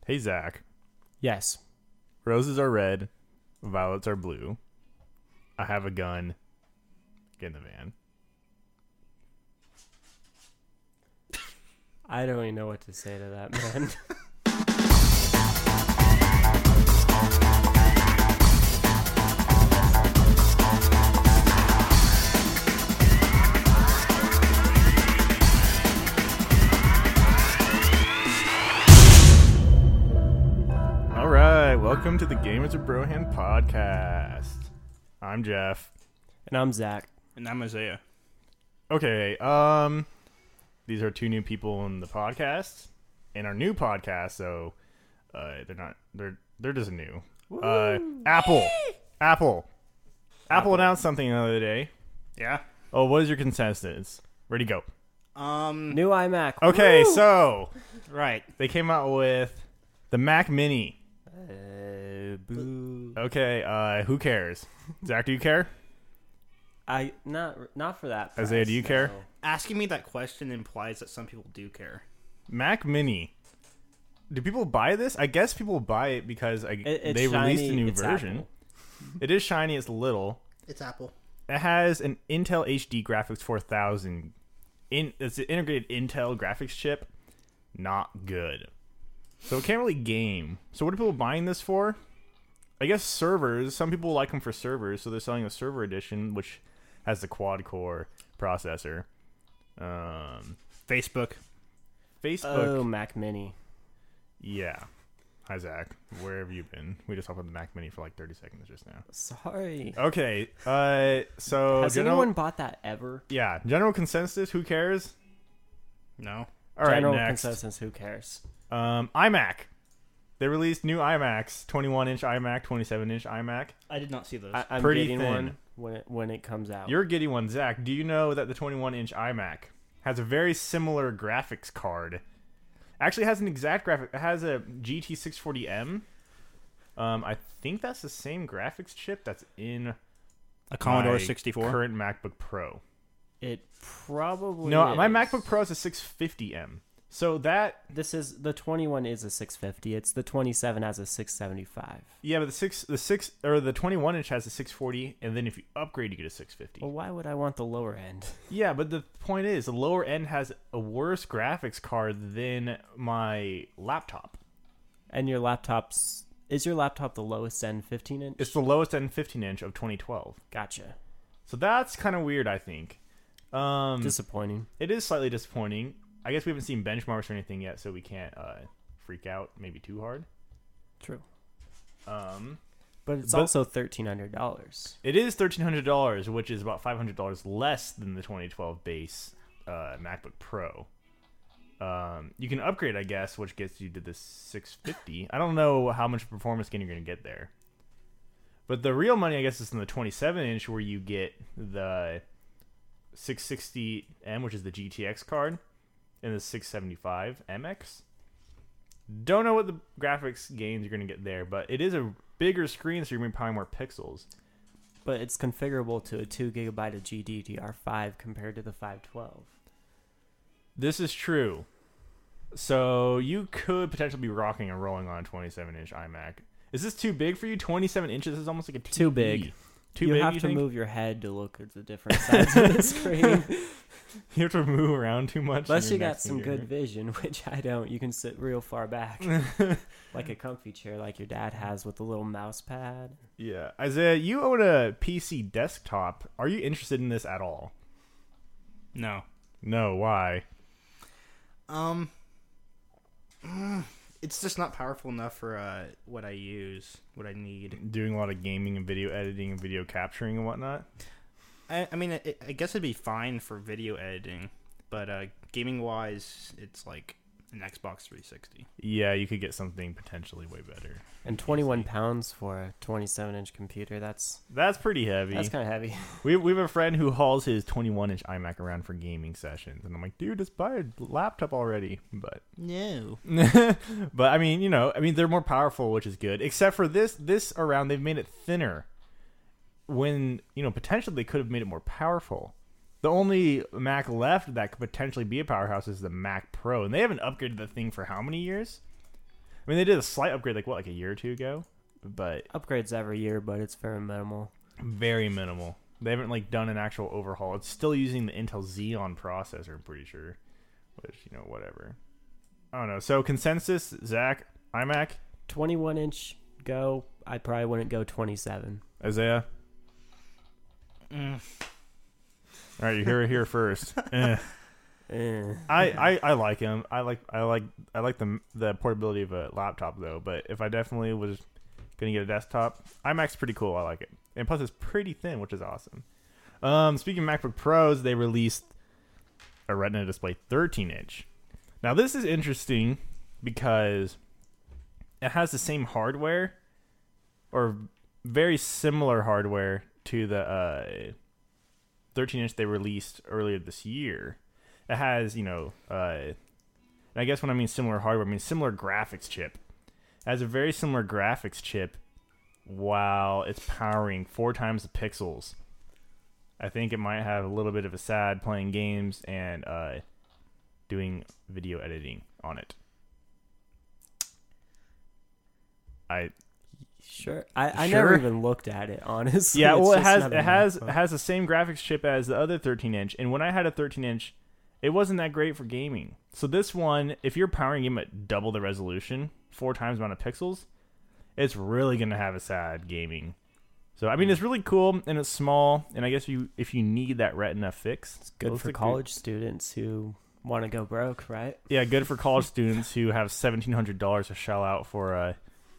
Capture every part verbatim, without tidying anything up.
Hey, Zach. Yes. Roses are red. Violets are blue. I have a gun. Get in the van. I don't even know what to say to that, man. All right. Welcome to the Gamers of Brohand podcast. I'm Jeff. And I'm Zach. And I'm Isaiah. Okay. Um, these are two new people in the podcast, in our new podcast. So, uh, they're not. They're they're just new. Uh, Apple. Apple. Apple announced something the other day. Yeah. Oh, what is your consensus? Ready, go. Um. New iMac. Okay, Woo! so Right. they came out with the Mac Mini. Uh, boo. Okay, uh, who cares? Zach, do you care? I not not for that. Price, Isaiah, do you care? no. Asking me that question implies that some people do care. Mac Mini. Do people buy this? I guess people buy it because I, It- it's they released shiny, a new it's version. Apple. It is shiny. It's little. It's Apple. It has an Intel H D Graphics four thousand. In it's an integrated Intel graphics chip. Not good. So it can't really game. So what are people buying this for? I guess servers. Some people like them for servers, so they're selling the server edition, which has the quad core processor. Um, Facebook. Facebook. Oh, Mac Mini. Yeah. Hi, Zach. Where have you been? We just talked about the Mac Mini for like thirty seconds just now. Sorry. Okay. Uh, so Has general, anyone bought that ever? yeah, general consensus. Who cares? No. All right, General next. consensus. Who cares? Um, iMac. They released new iMacs, twenty-one inch iMac, twenty-seven inch iMac. I did not see those. I, I'm Pretty getting thin. one when it when it comes out. You're getting one, Zach. Do you know that the twenty-one inch iMac has a very similar graphics card? Actually, it has an exact graphic. It has a G T six forty M. Um, I think that's the same graphics chip that's in a Commodore my sixty-four. current MacBook Pro. It probably No, is. my MacBook Pro is a six fifty M. So that This is the twenty-one is a six fifty. It's the twenty-seven has a six seventy-five. yeah, but the six the six or the twenty-one inch has a six forty, and then if you upgrade, you get a six fifty. Well, why would I want the lower end? Yeah, but the point is, the lower end has a worse graphics card than my laptop. And your laptop's is your laptop the lowest end fifteen inch? It's the lowest end fifteen inch of twenty twelve. Gotcha. So that's kind of weird, I think. Um, Disappointing. it is slightly disappointing. I guess we haven't seen benchmarks or anything yet, so we can't uh, freak out maybe too hard. True. Um, But it's But- also thirteen hundred dollars. it is thirteen hundred dollars, which is about five hundred dollars less than the twenty twelve base uh, MacBook Pro. Um, you can upgrade, I guess, which gets you to the six fifty. I don't know how much performance gain you're going to get there. But the real money, I guess, is in the twenty-seven inch, where you get the six sixty M, which is the G T X card, and the six seventy-five M X. Don't know what the graphics gains you're going to get there, but it is a bigger screen, so you're going to be probably more pixels. But it's configurable to a two gigabyte of G D D R five compared to the five twelve. This is true. So you could potentially be rocking and rolling on a twenty-seven inch iMac. Is this too big for you? twenty-seven inches is almost like a T V. Too big. Too you big, have you to think? move your head to look at the different sides of the screen. You have to move around too much. Unless in you your got next some finger. good vision, which I don't. You can sit real far back. Like a comfy chair like your dad has with a little mouse pad. Yeah. Isaiah, you own a P C desktop. Are you interested in this at all? No. No, why? Um. mm, It's just not powerful enough for uh, what I use, what I need. Doing a lot of gaming and video editing and video capturing and whatnot? I, I mean, it, I guess it'd be fine for video editing, but uh, gaming-wise, it's like an Xbox three sixty. Yeah, you could get something potentially way better. And twenty-one pounds for a twenty-seven inch computer. That's That's pretty heavy. that's kind of heavy. We we have a friend who hauls his twenty-one inch iMac around for gaming sessions, and I'm like, dude, just buy a laptop already. But No. but I mean, you know, I mean, they're more powerful, which is good. Except for this this around, they've made it thinner. When you know, potentially they could have made it more powerful. The only Mac left that could potentially be a powerhouse is the Mac Pro, and they haven't upgraded the thing for how many years? I mean, they did a slight upgrade, like what, like a year or two ago, but Upgrades every year, but it's very minimal. very minimal. They haven't like done an actual overhaul. It's still using the Intel Xeon processor, I'm pretty sure. Which, you know, whatever. I don't know. So consensus, Zach, iMac, twenty-one inch go. I probably wouldn't go twenty-seven. Isaiah. Mm. All right, you hear it here first. Eh. Eh. I, I, I like him. I like I like I like the the portability of a laptop though. But if I definitely was gonna get a desktop, iMac's pretty cool. I like it, and plus it's pretty thin, which is awesome. Um, speaking of MacBook Pros, they released a Retina display thirteen inch. Now this is interesting because it has the same hardware or very similar hardware to the uh, thirteen inch they released earlier this year. It has, you know, uh, and I guess when I mean similar hardware, I mean similar graphics chip. It has a very similar graphics chip while it's powering four times the pixels. I think it might have a little bit of a sad playing games and uh, doing video editing on it. I Sure. I, I Sure. never even looked at it, honestly. yeah, It's well, it just has never it has been it has the same graphics chip as the other thirteen inch, and when I had a thirteen inch, it wasn't that great for gaming. So this one, if you're powering game at double the resolution, four times the amount of pixels, it's really gonna have a sad gaming. So I mean, it's really cool and it's small, and I guess you if you need that Retina fix, It's good those for look college students who want to go broke, right? Yeah, good for college students who have seventeen hundred dollars to shell out for a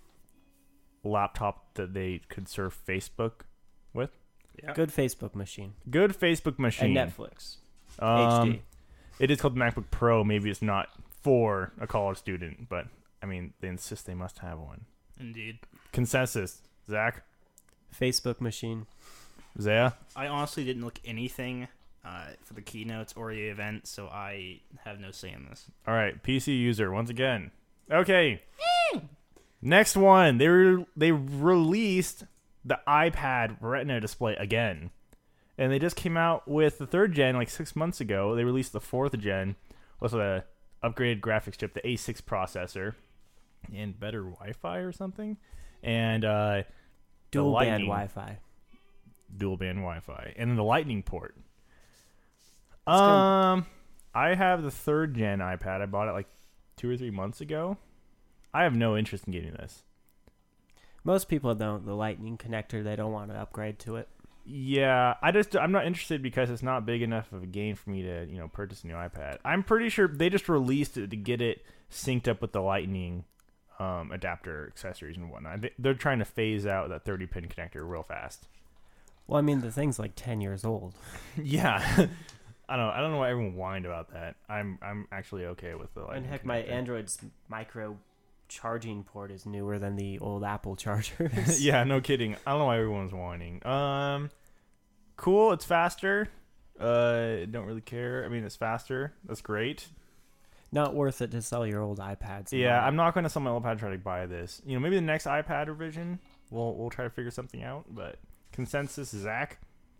laptop that they could surf Facebook with. Yeah. Good Facebook machine. Good Facebook machine. And Netflix. Um, H D. It is called MacBook Pro. Maybe it's not for a college student, but I mean, they insist they must have one. Indeed. Consensus, Zach, Facebook machine. Zaya. I honestly didn't look anything uh, for the keynotes or the event, so I have no say in this. All right, P C user once again. Okay. Next one, they re- they released the iPad Retina display again, and they just came out with the third gen like six months ago. They released the fourth gen with a upgraded graphics chip, the A six processor, and better Wi-Fi or something, and uh, Dual band lightning- Wi-Fi. dual band Wi-Fi, and then the Lightning port. good. Um, I have the third gen iPad. I bought it like two or three months ago. I have no interest in getting this. Most people don't. The lightning connector, they don't want to upgrade to it. Yeah, I just I'm not interested because it's not big enough of a gain for me to you know purchase a new iPad. I'm pretty sure they just released it to get it synced up with the Lightning um, adapter accessories and whatnot. They, they're trying to phase out that thirty pin connector real fast. Well, I mean, the thing's like ten years old. Yeah, I don't know. I don't know why everyone whined about that. I'm I'm actually okay with the Lightning. And heck, my connector. Android's micro charging port is newer than the old Apple chargers. Yeah, no kidding. I don't know why everyone's whining. Um, cool. It's faster. Uh, don't really care. I mean, it's faster. That's great. Not worth it to sell your old iPads. and Yeah, buy- I'm not going to sell my iPad to try to buy this. You know, maybe the next iPad revision, we'll we'll try to figure something out. But consensus, Zach.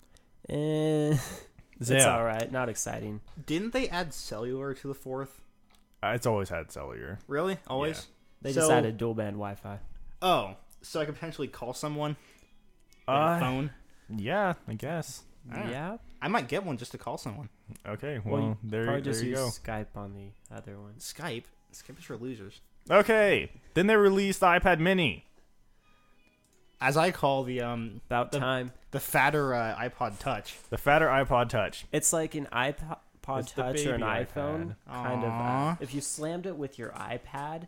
Eh, it's Zaya. all right. Not exciting. Didn't they add cellular to the fourth? Uh, it's always had cellular. Really? Always? They just So- added dual band Wi-Fi. Oh, so I could potentially call someone with Uh, a phone? Yeah, I guess. Ah. Yeah. I might get one just to call someone. Okay, Well, well, you there, Probably there just you use go. Skype on the other ones. Skype? Skype is for losers. Okay, then they released the iPad Mini. As I call the um About The- time. the fatter uh, iPod Touch. The fatter iPod Touch. It's like an iPod It's the Touch or an baby iPhone. iPad. Kind of. Uh, Aw. if you slammed it with your iPad,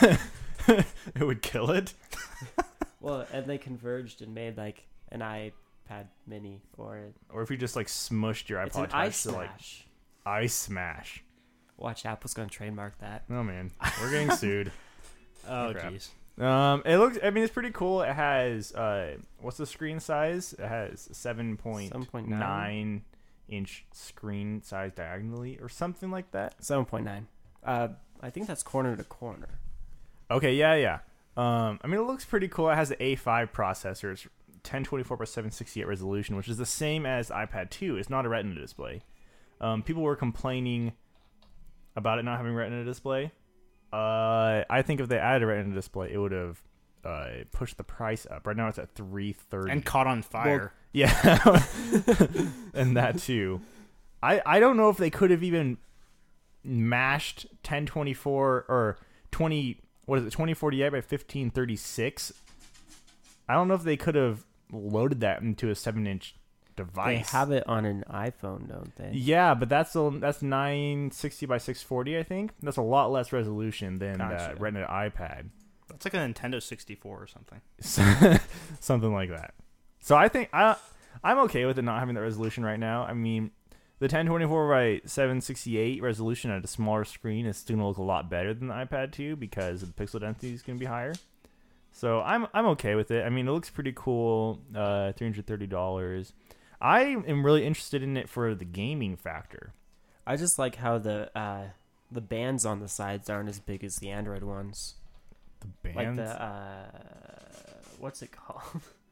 It would kill it. well, and they converged and made like an iPad Mini or a, Or if you just like smushed your it's an iPod i Touch to like Smash. ice smash. Watch, Apple's gonna trademark that. Oh man, we're getting sued. Oh, crap. jeez. Um, it looks. I mean, it's pretty cool. It has uh, what's the screen size? It has seven point seven point nine nine inch screen size diagonally, or something like that. seven point nine. Uh, I think that's corner to corner. Okay, yeah, yeah. Um, I mean, it looks pretty cool. It has the A five processor. It's ten twenty-four by seven sixty-eight resolution, which is the same as iPad two. It's not a Retina display. Um, people were complaining about it not having Retina display. Uh, I think if they added a Retina display, it would have uh, pushed the price up. Right now it's at three thirty. And caught on fire. Yeah, and that too. I I don't know if they could have even mashed ten twenty-four or twenty. What is it? twenty forty-eight by fifteen thirty-six. I don't know if they could have loaded that into a seven-inch device. They have it on an iPhone, don't they? Yeah, but that's a, that's nine sixty by six forty. I think that's a lot less resolution than Gotcha. that Retina iPad. That's like a Nintendo sixty-four or something. Something like that. So I think I I'm okay with it not having that resolution right now. I mean, the ten twenty-four by seven sixty-eight resolution at a smaller screen is still gonna look a lot better than the iPad two because the pixel density is gonna be higher. So I'm I'm okay with it. I mean, it looks pretty cool. Uh, three hundred thirty dollars. I am really interested in it for the gaming factor. I just like how the uh, the bands on the sides aren't as big as the Android ones. The bands, Like the uh, what's it called?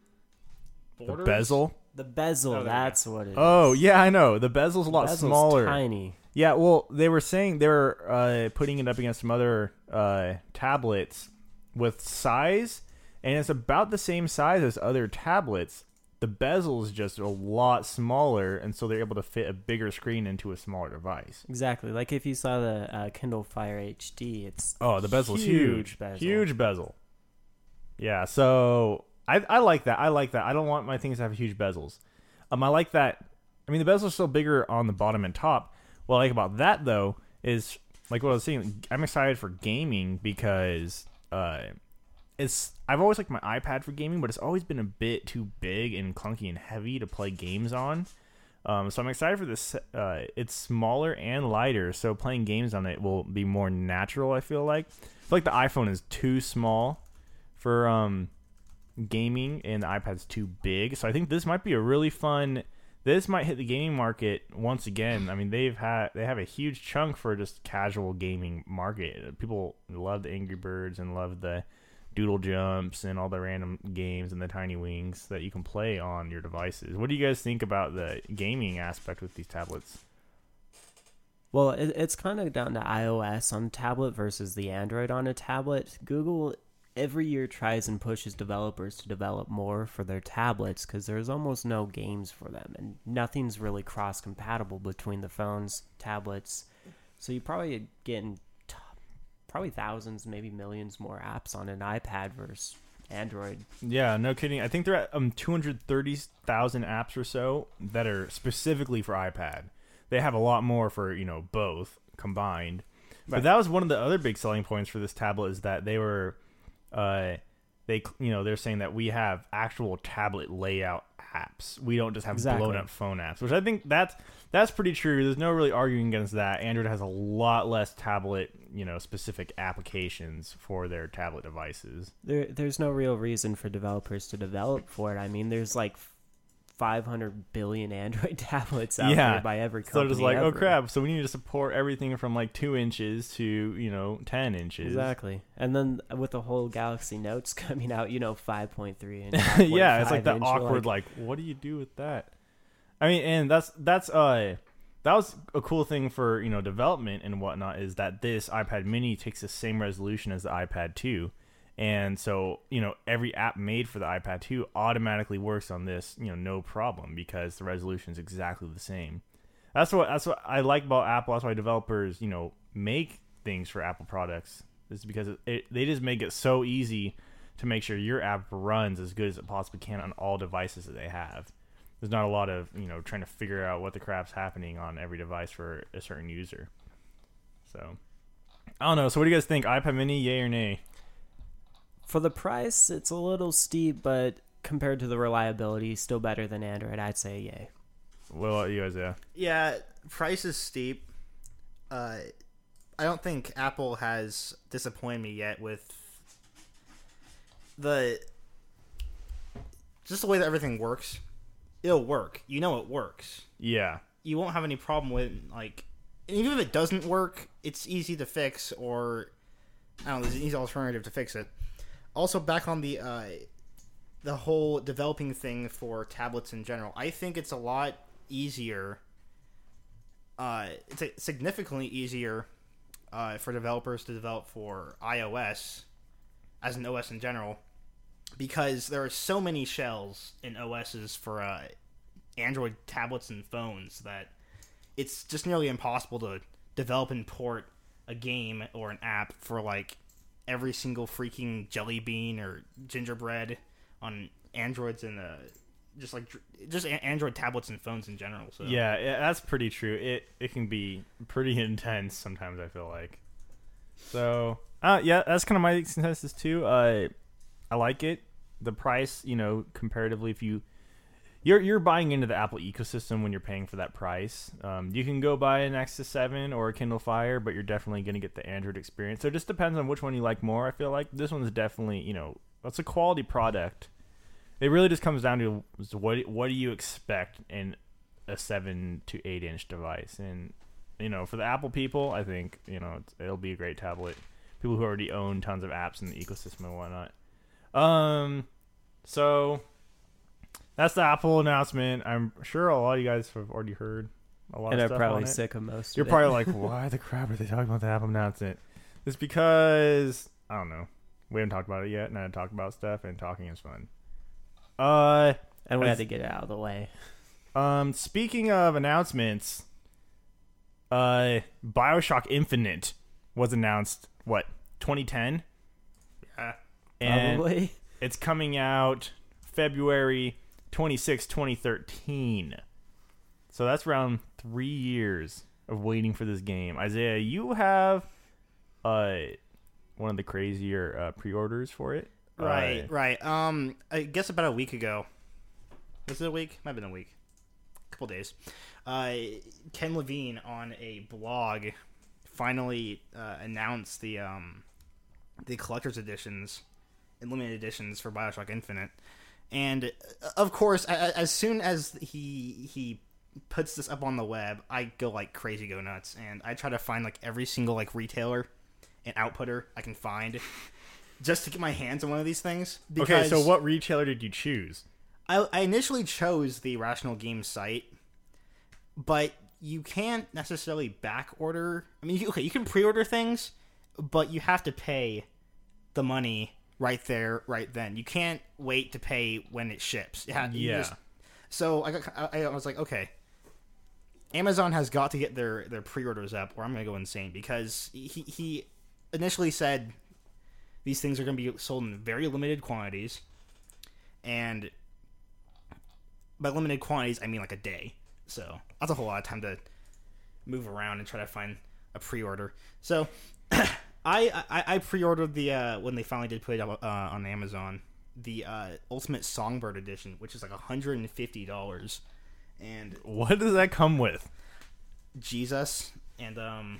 the bezel. The bezel. Oh, there we that's what it is. Oh yeah, I know. The bezel's a lot Bezel's smaller. Tiny. Yeah, well, they were saying they were uh, putting it up against some other uh, tablets with size, and it's about the same size as other tablets. The bezel is just a lot smaller, and so they're able to fit a bigger screen into a smaller device. Exactly. Like if you saw the uh, Kindle Fire H D, it's Oh, the bezel's huge huge. bezel. Huge bezel. Yeah, so I I like that. I like that. I don't want my things to have huge bezels. Um, I like that. I mean, the bezel's still bigger on the bottom and top. What I like about that, though, is like what I was saying. I'm excited for gaming because uh, it's. I've always liked my iPad for gaming, but it's always been a bit too big and clunky and heavy to play games on. Um, so I'm excited for this. Uh, it's smaller and lighter, so playing games on it will be more natural. I feel like. I feel like the iPhone is too small for um, gaming, and the iPad's too big. So I think this might be a really fun. This might hit the gaming market once again. I mean, they've had they have a huge chunk for just casual gaming market. People love the Angry Birds and love the Doodle Jumps and all the random games and the Tiny Wings that you can play on your devices. What do you guys think about the gaming aspect with these tablets? Well, it, it's kind of down to iOS on tablet versus the Android on a tablet. Google every year tries and pushes developers to develop more for their tablets because there's almost no games for them, and nothing's really cross-compatible between the phones, tablets. So you probably getting t- probably thousands, maybe millions more apps on an iPad versus Android. Yeah, no kidding. I think they're at um two hundred thirty thousand apps or so that are specifically for iPad. They have a lot more for, you know, both combined. But Right. that was one of the other big selling points for this tablet is that they were uh they you know, they're saying that we have actual tablet layout apps. We don't just have Exactly. blown up phone apps, which I think that's that's pretty true. There's no really arguing against that. Android has a lot less tablet, you know, specific applications for their tablet devices. There, there's no real reason for developers to develop for it. I mean, there's like five hundred billion Android tablets out Yeah. there by every So company. just like, oh ever. crap, so we need to support everything from like two inches to, you know, ten inches. Exactly. And then with the whole Galaxy Notes coming out, you know, five point three and Yeah, it's like that inch, awkward, like, what do you do with that? I mean, and that's that's uh that was a cool thing for, you know, development and whatnot, is that this iPad mini takes the same resolution as the iPad two. And so, you know, every app made for the iPad two automatically works on this, you know, no problem, because the resolution is exactly the same. That's what that's what I like about Apple. That's why developers, you know, make things for Apple products. Is because it, it, they just make it so easy to make sure your app runs as good as it possibly can on all devices that they have. There's not a lot of, you know, trying to figure out what the crap's happening on every device for a certain user. So, I don't know. So what do you guys think? iPad mini, yay or nay? For the price, it's a little steep, but compared to the reliability, still better than Android. I'd say yay. What about you guys, yeah? Yeah, price is steep. Uh, I don't think Apple has disappointed me yet with the just the way that everything works. It'll work. You know it works. Yeah. You won't have any problem with, like, even if it doesn't work, it's easy to fix, or I don't know, there's an easy alternative to fix it. Also, back on the uh, the whole developing thing for tablets in general, I think it's a lot easier. Uh, it's a, significantly easier uh, for developers to develop for iOS as an O S in general, because there are so many shells in O Ss for uh, Android tablets and phones that it's just nearly impossible to develop and port a game or an app for like every single freaking Jelly Bean or Gingerbread on Androids and uh, just like just Android tablets and phones in general. So Yeah, yeah, that's pretty true. It it can be pretty intense sometimes, I feel like. So, uh, yeah, that's kind of my consensus too. Uh, I like it. The price, you know, comparatively, if you you're you're buying into the Apple ecosystem when you're paying for that price. Um, you can go buy a Nexus seven or a Kindle Fire, but you're definitely going to get the Android experience. So it just depends on which one you like more. I feel like this one's definitely, you know, it's a quality product. It really just comes down to what what do you expect in a seven to eight inch device, and you know, for the Apple people, I think you know it's, it'll be a great tablet. People who already own tons of apps in the ecosystem and whatnot. Um, so that's the Apple announcement. I'm sure a lot of you guys have already heard a lot And of are stuff probably on it. sick of most You're of probably it. like, why the crap are they talking about the Apple announcement? It's because I don't know. We haven't talked about it yet, and I talk about stuff, and talking is fun. Uh, and we as- had to get it out of the way. um, speaking of announcements, uh, BioShock Infinite was announced. What, twenty ten? Yeah. And Probably. it's coming out February twenty-sixth, twenty thirteen. So that's around three years of waiting for this game. Isaiah, you have uh one of the crazier uh, pre-orders for it. Right, Uh, right. Um, I guess about a week ago. Was it a week? Might have been a week. A couple days. Uh, Ken Levine on a blog finally uh, announced the um the collector's editions and limited editions for BioShock Infinite. And uh, of course, a- a- as soon as he he puts this up on the web, I go like crazy, go nuts, and I try to find like every single like retailer and outputter I can find just to get my hands on one of these things. Okay, so what retailer did you choose? I, I initially chose the Rational Games site, but you can't necessarily back order. I mean, you, okay, you can pre-order things, but you have to pay the money right there, right then. You can't wait to pay when it ships. Yeah. you Yeah. just- so I, got, I, I was like, okay, Amazon has got to get their, their pre-orders up, or I'm going to go insane, because he, he initially said these things are going to be sold in very limited quantities, and by limited quantities, I mean like a day. So that's a whole lot of time to move around and try to find a pre-order. So I, I I pre-ordered the uh, when they finally did put it up uh, on Amazon, the uh, Ultimate Songbird Edition, which is like one hundred and fifty dollars, and What does that come with? Jesus and um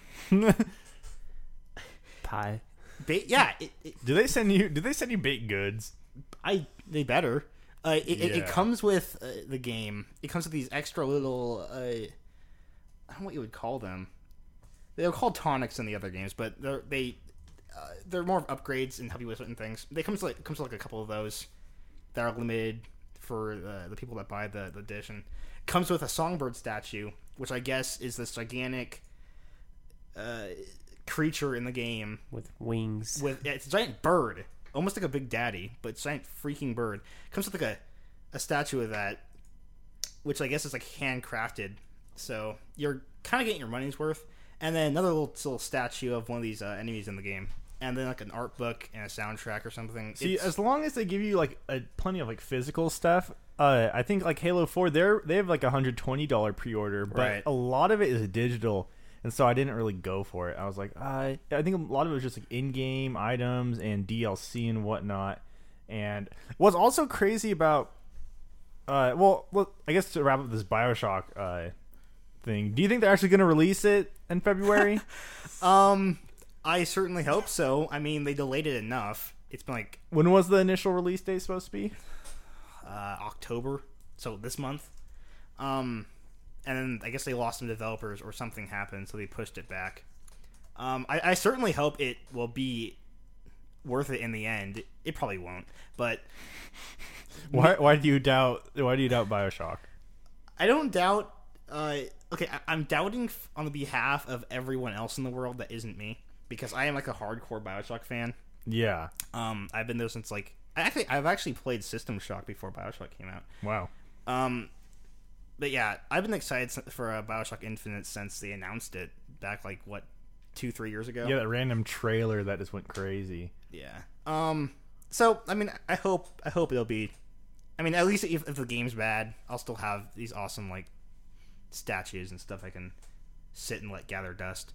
Pie. ba- yeah it, it, Do they send you? Did they send you baked goods? I they better. Uh, it, it, it Yeah. comes with uh, the game. It comes with these extra little. Uh, I don't know what you would call them. They're called tonics in the other games, but they're they uh, they're more of upgrades and help you with certain things. They comes like comes with like a couple of those that are limited for the, the people that buy the, the edition. Comes with a songbird statue, which I guess is this gigantic uh, creature in the game With wings. with yeah, it's a giant bird, almost like a Big Daddy, but it's a giant freaking bird. Comes with like a, a statue of that, which I guess is like handcrafted. So you're kind of getting your money's worth. And then another little, little statue of one of these uh, enemies in the game, and then like an art book and a soundtrack or something. See, It's- as long as they give you like a, plenty of like physical stuff, uh, I think like Halo Four, they're they have like a hundred twenty dollar pre order, but Right. a lot of it is digital, and so I didn't really go for it. I was like, I I think a lot of it was just like in game items and D L C and whatnot. And what's also crazy about, uh, well, well, I guess to wrap up this BioShock uh thing, do you think they're actually going to release it in February? um, I certainly hope so. I mean, they delayed it enough. It's been like When was the initial release date supposed to be? uh, October, so this month. Um, and then I guess they lost some developers or something happened, so they pushed it back. Um, I, I certainly hope it will be worth it in the end. It probably won't, but Why why do you doubt why do you doubt BioShock? I don't doubt Uh, okay, I- I'm doubting f- on the behalf of everyone else in the world that isn't me, because I am like a hardcore Bioshock fan. Yeah. Um, I've been there since like I actually I've actually played System Shock before Bioshock came out. Wow. Um, but yeah, I've been excited s- for uh, Bioshock Infinite since they announced it back like what two three years ago. Yeah, that random trailer that just went crazy. Yeah. Um. So I mean, I hope I hope it'll be. I mean, at least if, if the game's bad, I'll still have these awesome like statues and stuff I can sit and let gather dust.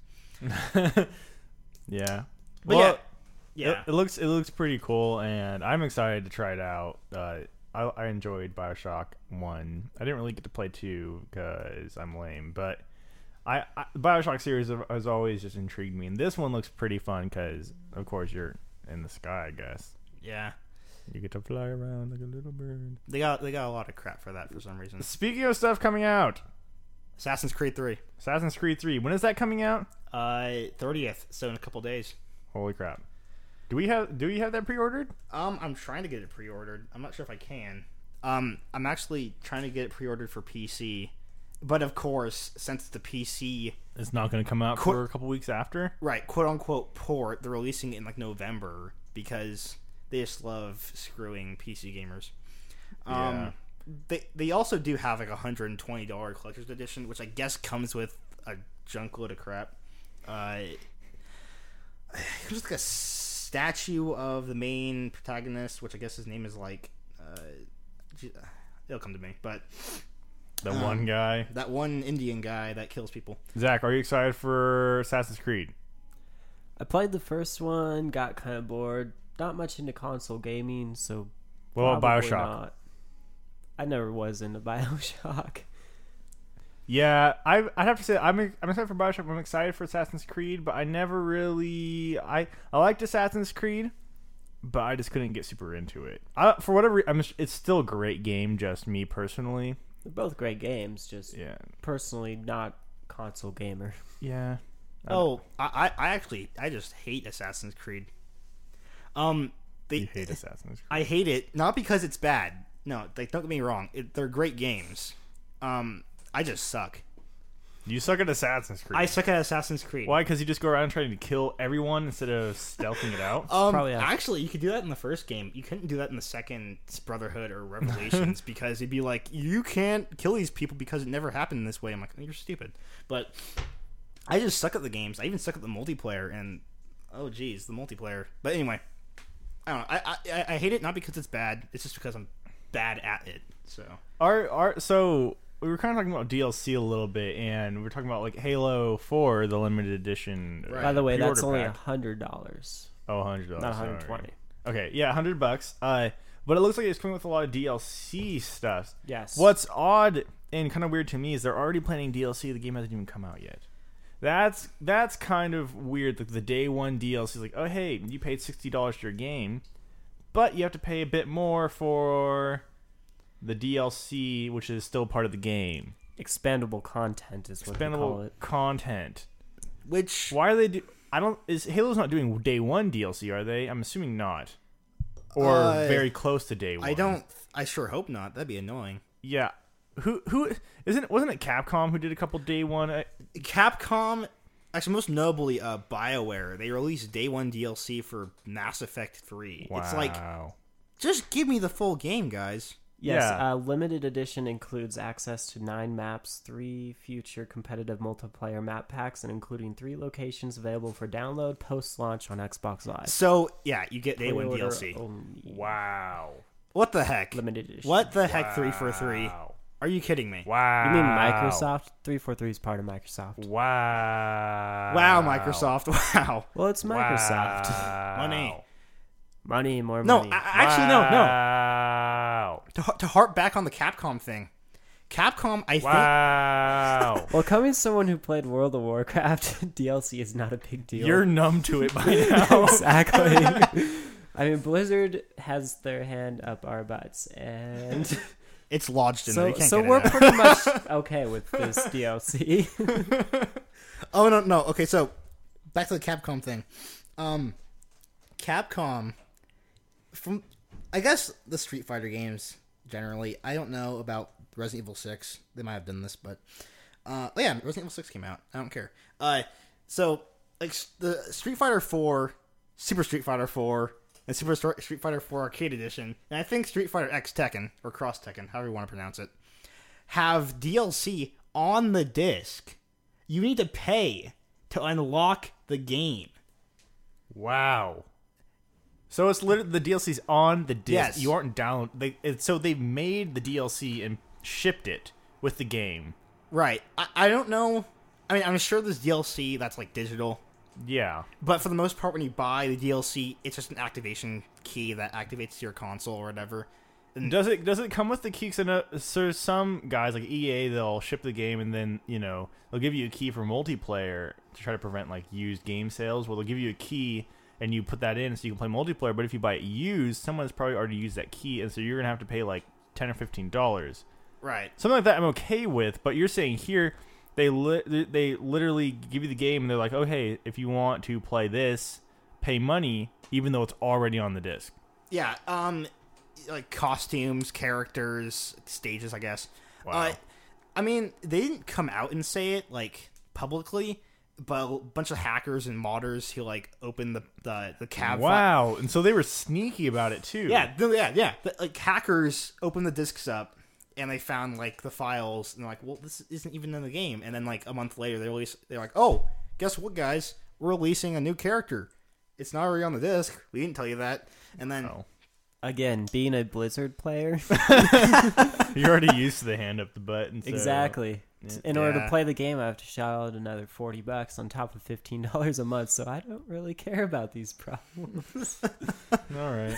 Yeah. But well, yeah, yeah. It, it looks it looks pretty cool, and I'm excited to try it out. Uh, I, I enjoyed Bioshock One. I didn't really get to play Two because I'm lame, but I, I the Bioshock series have- has always just intrigued me, and this one looks pretty fun because, of course, you're in the sky. I guess yeah. you get to fly around like a little bird. They got they got a lot of crap for that for some reason. Speaking of stuff coming out, Assassin's Creed three, Assassin's Creed Three. When is that coming out? uh, thirtieth. So in a couple days. Holy crap! Do we have do we have that pre-ordered? Um, I'm trying to get it pre-ordered. I'm not sure if I can. Um, I'm actually trying to get it pre-ordered for P C, but of course, since the P C It's not going to come out Qu- for a couple weeks after. right, quote unquote port, they're releasing it in like November because they just love screwing P C gamers. Um, Yeah. they they also do have like a hundred and twenty dollar collector's edition, which I guess comes with a junk load of crap. Uh, there's like a statue of the main protagonist, which I guess his name is like, uh, gee- it'll come to me, but The Um, one guy. that one Indian guy that kills people. Zach, are you excited for Assassin's Creed? I played the first one, got kind of bored. Not much into console gaming, so What about probably Bioshock? not. I never was into Bioshock. Yeah, I I have to say I'm I'm excited for Bioshock. I'm excited for Assassin's Creed, but I never really I I liked Assassin's Creed, but I just couldn't get super into it. I, for whatever re- I'm it's still a great game, just me personally. They're both great games, just Yeah, personally not console gamer. yeah. I- Oh, I, I I actually I just hate Assassin's Creed. Um, they you hate Assassin's Creed. I hate it not because it's bad. No, like don't get me wrong, it, they're great games. Um, I just suck. You suck at Assassin's Creed. I suck at Assassin's Creed. Why? Because you just go around trying to kill everyone instead of stealthing it out. Um, Probably not. actually, you could do that in the first game. You couldn't do that in the second Brotherhood or Revelations because it'd be like you can't kill these people because it never happened this way. I'm like, you're stupid. But I just suck at the games. I even suck at the multiplayer, and oh geez, the multiplayer. But anyway, I don't know. I I, I hate it not because it's bad. It's just because I'm bad at it. So Our, our, so we were kind of talking about D L C a little bit, and we were talking about like Halo four, the limited edition. Right. By the way, that's pre-order only a pack. hundred dollars, Oh, one hundred dollars. not one hundred twenty. Okay, yeah, one hundred bucks. Uh, but it looks like it's coming with a lot of D L C stuff. Yes. What's odd and kind of weird to me is they're already planning D L C. The game hasn't even come out yet. That's that's kind of weird. Like the day one D L C is like, oh hey, you paid sixty dollars for your game, but you have to pay a bit more for the D L C, which is still part of the game. Expandable content is what they call Expendable it. content. which Why are they do? I don't. Is Halo's not doing day one D L C? Are they? I'm assuming not, or Uh, very close to day one. I don't. I sure hope not. That'd be annoying. Yeah. Who who isn't? Wasn't it Capcom who did a couple day one? uh, Capcom, actually, most notably, uh, BioWare. They released day one D L C for Mass Effect three. Wow. It's like, just give me the full game, guys. Yes, Yeah. uh, limited edition includes access to nine maps, three future competitive multiplayer map packs, and including three locations available for download post-launch on Xbox Live. So yeah, you get day one D L Pre-order C. only. wow. What the heck? Limited edition. What the heck? Three for three? Wow. Are you kidding me? Wow. You mean Microsoft? three forty-three is part of Microsoft. Wow. Wow, Microsoft. Wow. Well, it's Microsoft. Wow. Money. Money, more No, money. I, I- actually, no, no. Wow. To, to harp back on the Capcom thing, Capcom, I think. Wow. Well, coming as someone who played World of Warcraft, D L C is not a big deal. You're numb to it by now. Exactly. I mean, Blizzard has their hand up our butts, and It's lodged in there. so You can't so get it we're out. pretty much okay with this D L C. Oh no, no. Okay, so back to the Capcom thing. Um, Capcom, from I guess the Street Fighter games generally. I don't know about Resident Evil six. They might have done this, but Uh, oh yeah, Resident Evil six came out. I don't care. Uh, so like s- the Street Fighter four, Super Street Fighter four, and Super Stor- Street Fighter four Arcade Edition, and I think Street Fighter X Tekken or Cross Tekken, however you want to pronounce it, have D L C on the disc. You need to pay to unlock the game. Wow. So it's literally the D L C's on the disc. Yes. You aren't down. They it, so they've made the D L C and shipped it with the game. Right. I, I don't know. I mean, I'm sure there's D L C that's like digital. Yeah. But for the most part, when you buy the D L C, it's just an activation key that activates your console or whatever. And Does it does it come with the key? 'Cause I know, so some guys like E A, they'll ship the game and then you know they'll give you a key for multiplayer to try to prevent like used game sales. Well, they'll give you a key and you put that in so you can play multiplayer. But if you buy it used, someone's probably already used that key, and so you're gonna have to pay like ten or fifteen dollars. right. Something like that I'm okay with. But you're saying here they li- they literally give you the game and they're like, oh hey, if you want to play this, pay money, even though it's already on the disc. Yeah. Um, like costumes, characters, stages, I guess. Wow. Uh, I mean, they didn't come out and say it like publicly, but a bunch of hackers and modders who like opened the the the cab. fi- Wow, and so they were sneaky about it too. Yeah, th- yeah, yeah. The, like hackers opened the discs up and they found like the files and they're like, well, this isn't even in the game. And then like a month later, they release. They're like, oh, guess what, guys? We're releasing a new character. It's not already on the disc. We didn't tell you that. And then Oh. Again, being a Blizzard player, You're already used to the hand up the butt. And so, exactly. yeah. In order Yeah. to play the game, I have to shell out another forty bucks on top of fifteen dollars a month. So I don't really care about these problems. All right.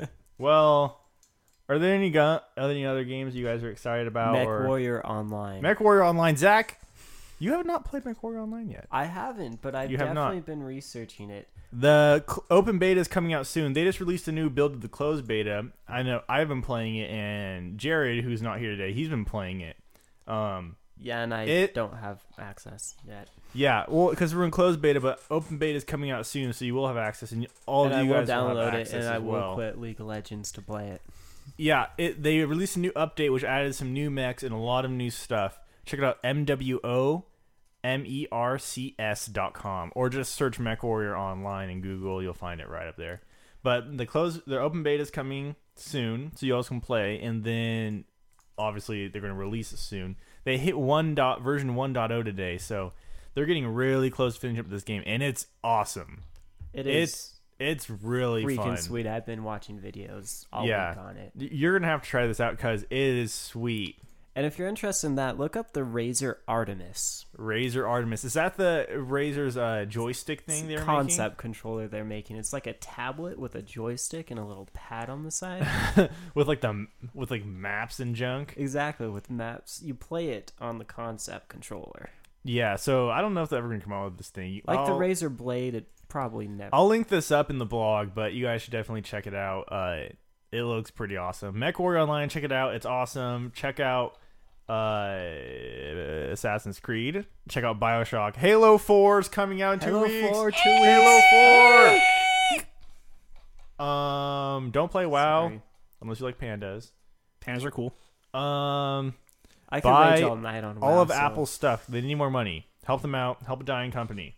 Well, are there any gu- any other games you guys are excited about? Mech or Warrior Online. Mech Warrior Online. Zach, you have not played Mech Warrior Online yet. I haven't, but I've You have not. definitely been researching it. The cl- open beta is coming out soon. They just released a new build of the closed beta. I know I've been playing it, and Jared, who's not here today, he's been playing it. Um, Yeah, and I It- don't have access yet. yeah, well, because we're in closed beta, but open beta is coming out soon, so you will have access, and all and of I you will guys will download have it, access and as I will well. quit League of Legends to play it. Yeah, it, they released a new update which added some new mechs and a lot of new stuff. Check it out, M W O M E R C S dot com, or just search Mech Warrior Online in Google. You'll find it right up there. But the close, the open beta is coming soon, so you all can play, and then obviously they're going to release it soon. They hit one dot version one point oh today, so they're getting really close to finishing up this game, and it's awesome. It is It's it's really freaking fun. sweet. I've been watching videos all Yeah. week on it. You're gonna have to try this out because it is sweet. And if you're interested in that, look up the Razer Artemis Razer Artemis. Is that the Razer's uh, joystick thing they're concept controller they're making. It's like a tablet with a joystick and a little pad on the side. making? with like the with like maps and junk? Exactly, with maps. You play it on the concept controller. Yeah. So I don't know if they're ever gonna come out with this thing. Like the I'll, Razer Blade, it probably never. I'll link this up in the blog, but you guys should definitely check it out. Uh, it looks pretty awesome. Mech Warrior Online, check it out. It's awesome. Check out uh, Assassin's Creed. Check out BioShock. Halo four is coming out in two Halo weeks. four, two Halo weeks. four. Um, don't play WoW Sorry. unless you like pandas. pandas are cool. Um, I could buy rage all night on all WoW, of so- Apple's stuff. They need more money. Help them out. Help a dying company.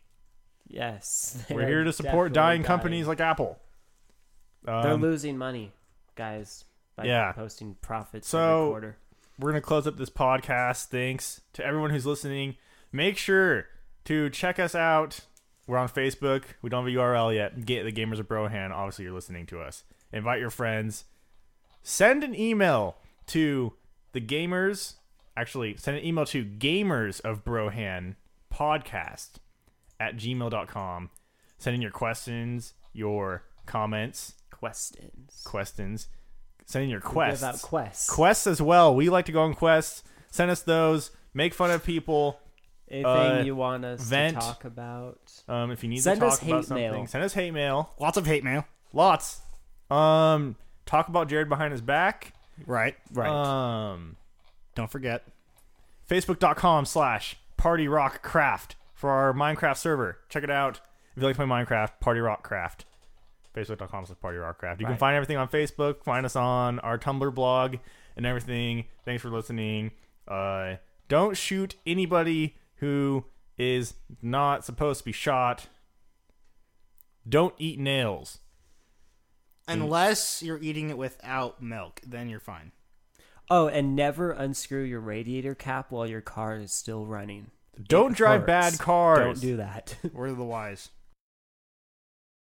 Yes. We're they're here to support definitely dying dying. companies like Apple. They're Um, losing money, guys, by yeah. posting profits So- every quarter. we're going to close up this podcast. Thanks to everyone who's listening. Make sure to check us out. We're on Facebook. We don't have a U R L yet. Get the Gamers of Brohan. Obviously, you're listening to us. Invite your friends. Send an email to the gamers. Actually, send an email to Gamers of Brohan podcast at gmail dot com. Send in your questions, your comments, Questions. questions. Send in your We quests. Give out quests. Quests as well. We like to go on quests. Send us those. Make fun of people. Anything uh, you want us vent. to talk about? Um, if you need Send to talk us about hate something, mail. send us hate mail. Lots of hate mail. Lots. Um, talk about Jared behind his back. Right, right. Um, Don't forget. Facebook dot com slash Party Rock Craft for our Minecraft server. Check it out. If you like to play Minecraft, Party Rock Craft. Facebook dot com slash Party Rock Craft. You can Right. find everything on Facebook. Find us on our Tumblr blog and everything. Thanks for listening. Uh, Don't shoot anybody who is not supposed to be shot. Don't eat nails. Unless you're eating it without milk, then you're fine. Oh, and never unscrew your radiator cap while your car is still running. Don't It drive hurts. bad cars. Don't do that. Word of the wise.